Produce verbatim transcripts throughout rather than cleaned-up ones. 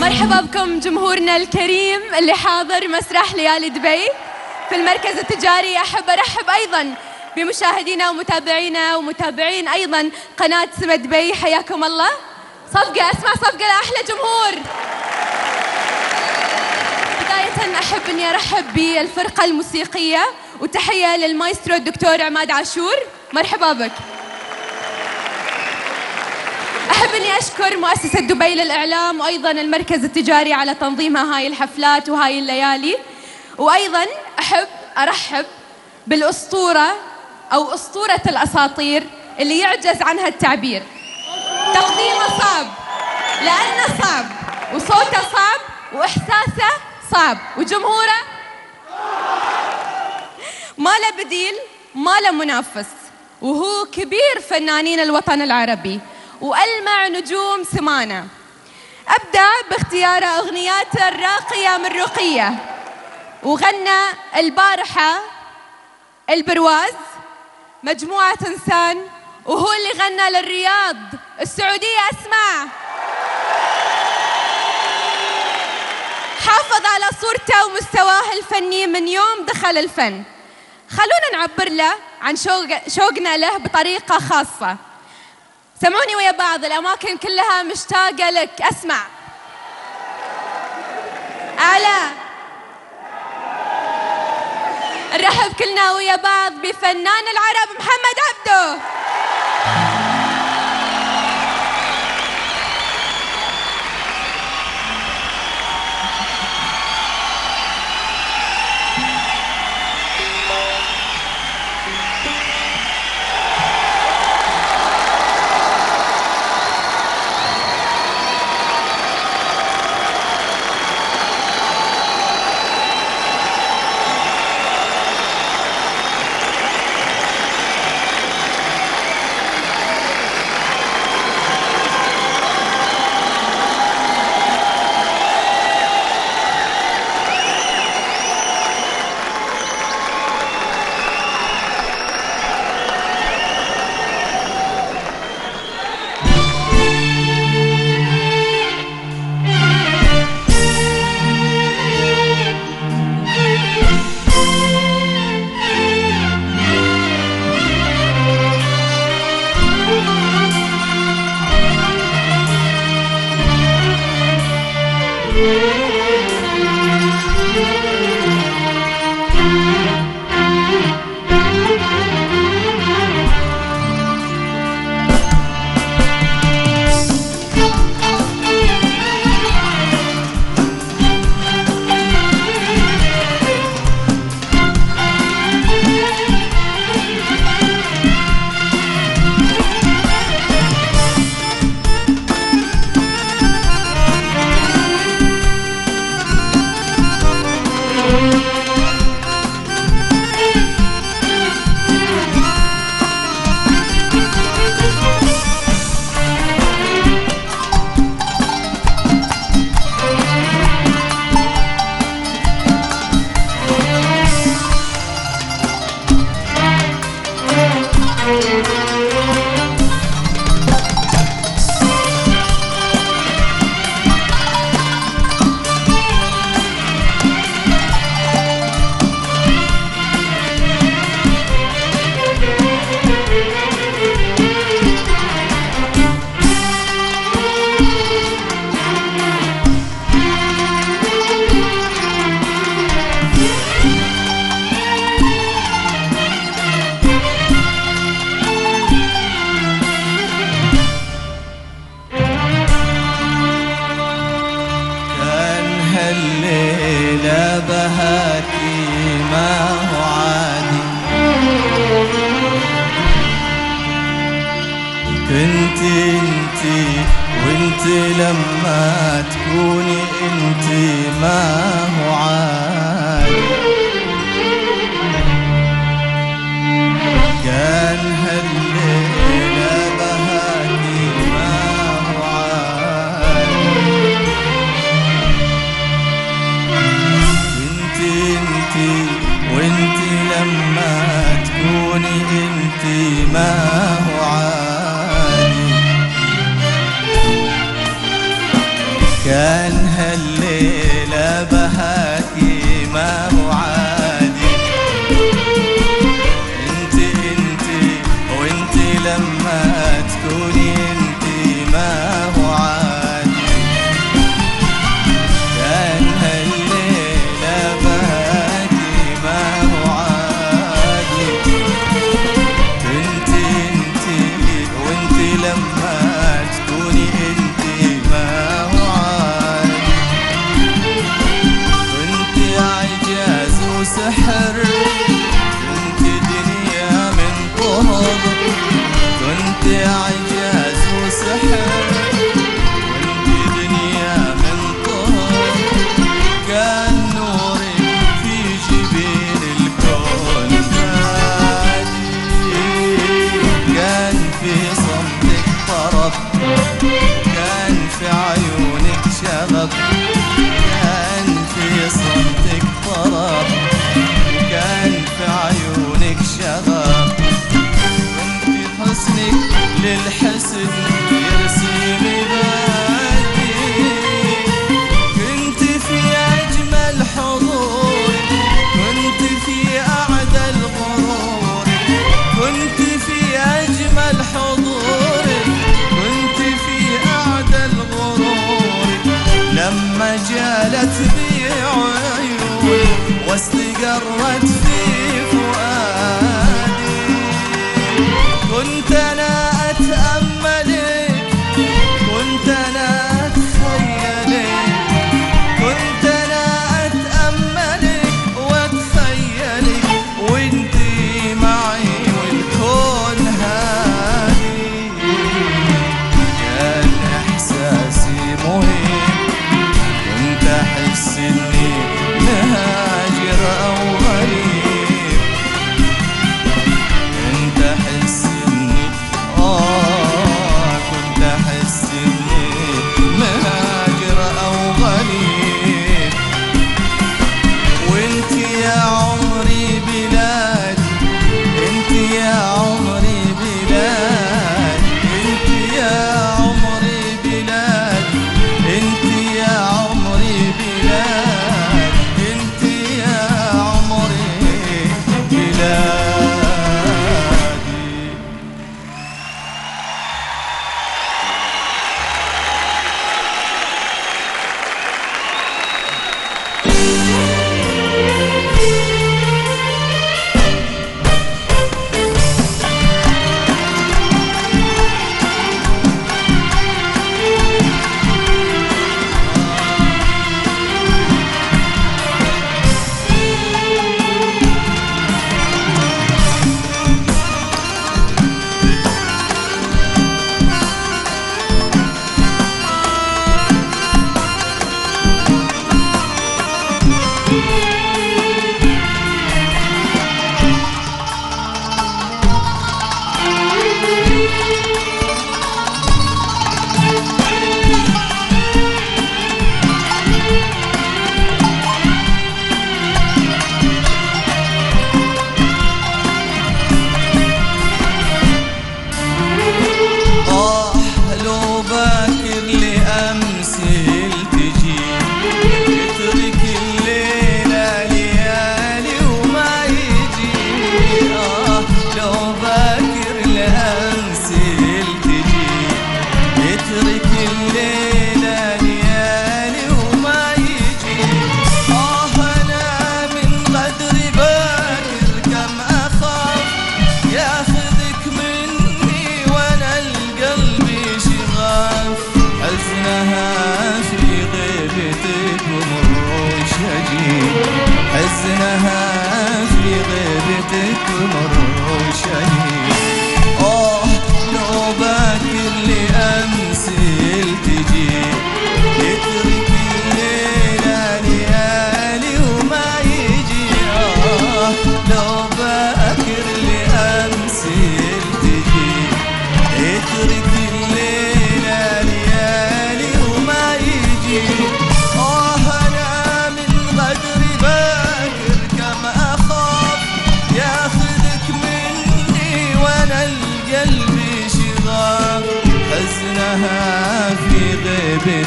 مرحبا بكم جمهورنا الكريم اللي حاضر مسرح ليالي دبي في المركز التجاري. أحب أرحب أيضا بمشاهدينا ومتابعينا ومتابعين أيضا قناة سما دبي، حياكم الله. صفقة، أسمع صفقة لأحلى جمهور. بداية أحب أني أرحب بالفرقة الموسيقية وتحية للمايسترو الدكتور عماد عاشور، مرحبا بك. أحب أني أشكر مؤسسة دبي للإعلام وأيضاً المركز التجاري على تنظيم هاي الحفلات وهاي الليالي، وأيضاً أحب أرحب بالأسطورة أو أسطورة الأساطير اللي يعجز عنها التعبير. تقديمه صعب لأنه صعب، وصوته صعب، وإحساسه صعب، وجمهوره ما له بديل، ما له منافس، وهو كبير فنانين الوطن العربي وألمع نجوم سمانة. أبدأ باختيار أغنياته الراقية من رقية، وغنى البارحة البرواز مجموعة إنسان، وهو اللي غنى للرياض السعودية. أسمع، حافظ على صورته ومستواه الفني من يوم دخل الفن. خلونا نعبر له عن شوق شوقنا له بطريقة خاصة. سمعوني ويا بعض، الأماكن كلها مشتاقة لك. أسمع أعلى، نرحب كلنا ويا بعض بفنان العرب محمد عبده. كان هالليلة بهاكي ما هو عادي. انتي انتي وانتي لما تكوني انتي ما هو عادي. كان هالليلة بهاكي ما هو عادي. انتي انتي وانتي لما تكوني انتي ما هو عادي. وانتي عجاز وسحر، كنتي دنيا من طهر. كنتي عجاز وسحر، كنتي دنيا من طهر. كان نورك في جبين الكون بادي. كان في صمتك طرب، كان في عيونك شغب. كان في صمتك طرب، كان في عيونك شغب. وانتي حسنك للحسن يرسم بادي. كنت في أجمل حضور، كنت في أعدى الغرور. كنت في أجمل حضور، كنت في أعدى الغرور. لما جالت بي عيون واستقرت في فؤادي. كنت أنا أتأملك، كنت أنا أتخيلك. كنت أنا أتأملك وأتخيلك وانتي معي والكون هادي. كان إحساسي مهم، كنت أحس إني مهاجر أو غريب.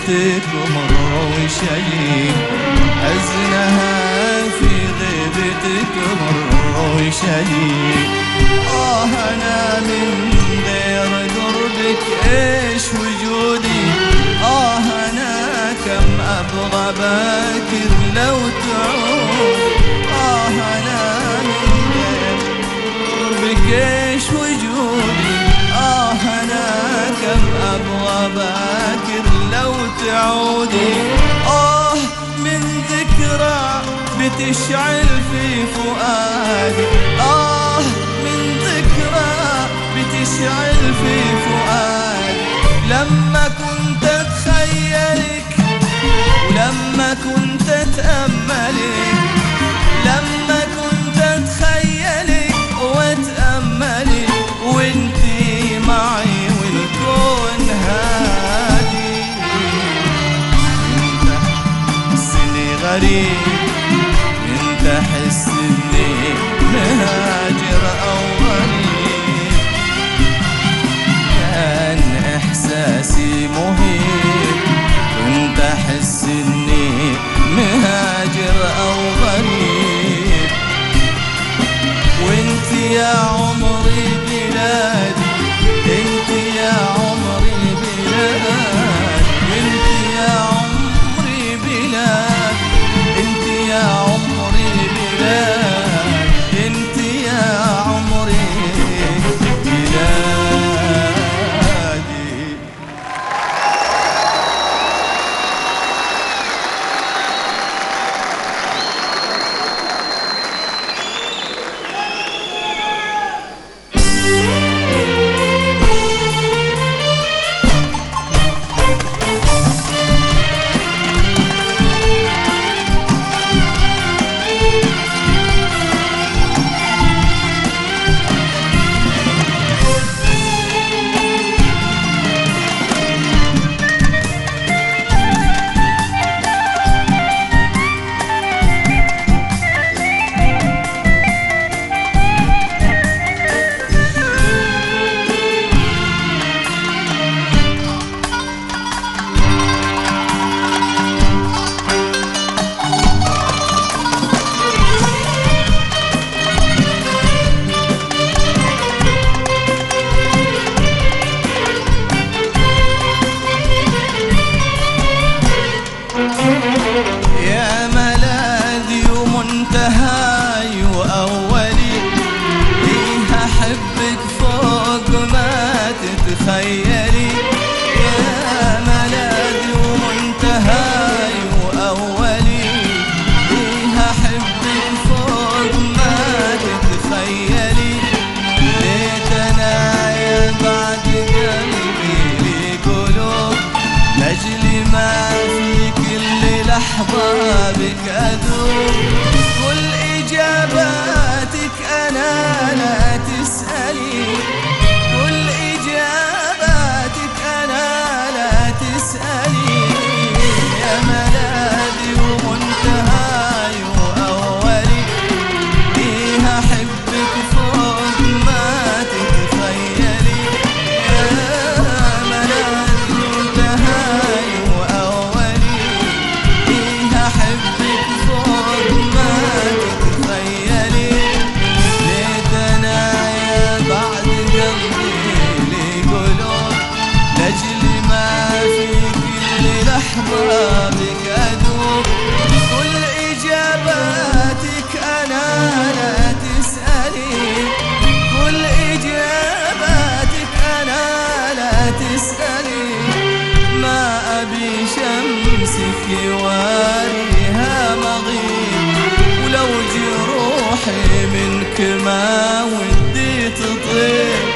غيبتك مر وشيء، حزنها في غيبتك مر وشيء. آه أنا من غير قربك إيش وجودي، آه أنا كم أبغى باكر لو تعود. آه أنا من غير قربك إيش وجودي، آه أنا كم أبغى باكر لو تعودي. آه من ذكرى بتشعل في فؤادي، آه من ذكرى بتشعل في فؤادي. لما كنت أتخيلك ولما كنت أتأملك، لما كنت أتخيلك وأتأملك وانتي معي والكون هادي. انت حسني غريب، انت حس اني مهاجر او غريب. كان احساسي مهيب، كنت احس اني مهاجر او غريب. وانت يا عمري بلادي، انت يا عمري بلادي، انت يا عمري بلادي، انت يا عمري بلادي، انت يا عمري بلادي. يا ملاذي ومنتهاي وأولي، ليه أحبك فوق ما تتخيلي. يا ملاذي ومنتهاي وأولي، ليه أحبك فوق ما تتخيلي. ليت أنا يا بعد قلبي لي قلوب، لأجل ما في كل لحظة بك أدوب. كل إجاباتك أنا لا تسألي، كل إجاباتك أنا لا تسألي. يا ملاذي ومنتهاي وأولي، ليه أحبك فوق ما تتخيلي. يا ملاذي ومنتهاي وأولي، ليه أحبك فوق ما تتخيلي. ليت أنا يا بعد قلبي لي قلوب، لأجل ما في كل لحظة بك أدوب. كل إجاباتك أنا لا تسألي، كل إجاباتك أنا لا تسألي. ما أبي شمسك يواريها مغيب، ولو جروحي منك ما ودي تطيب.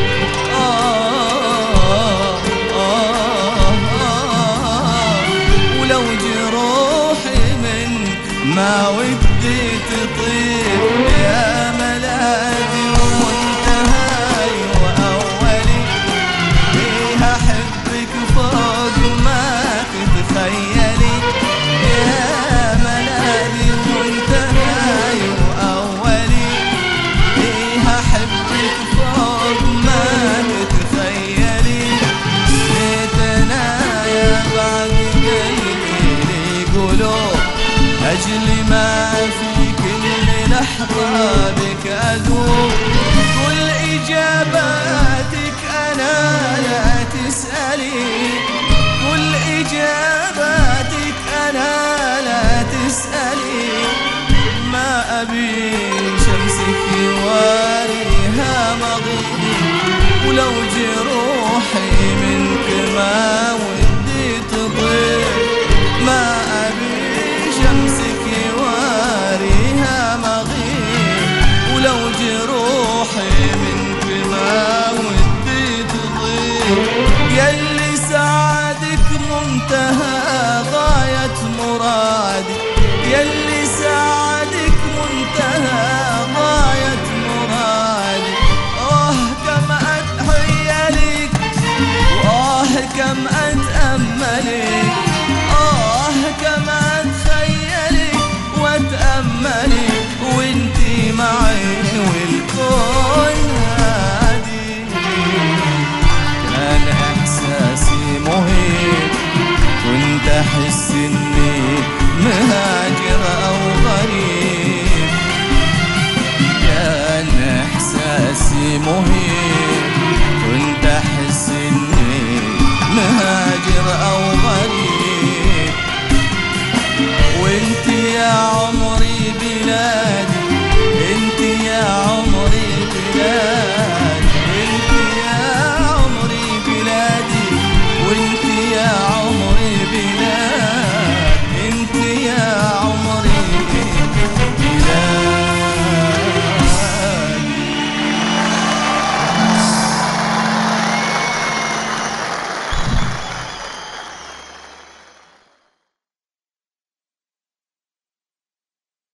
آه آه آه ولو جروحي منك ما ودي تطيب. يا ملاذي ومنتهاي وأولي، ليه أحبك فوق ما تتخيلي. يا ملاذي ومنتهاي وأولي، ليه أحبك فوق ما تتخيلي. ليت أنا يا بعد القلوب أجل ما في كل لحظة بك أذوب. كل إجاباتك أنا لا تسألي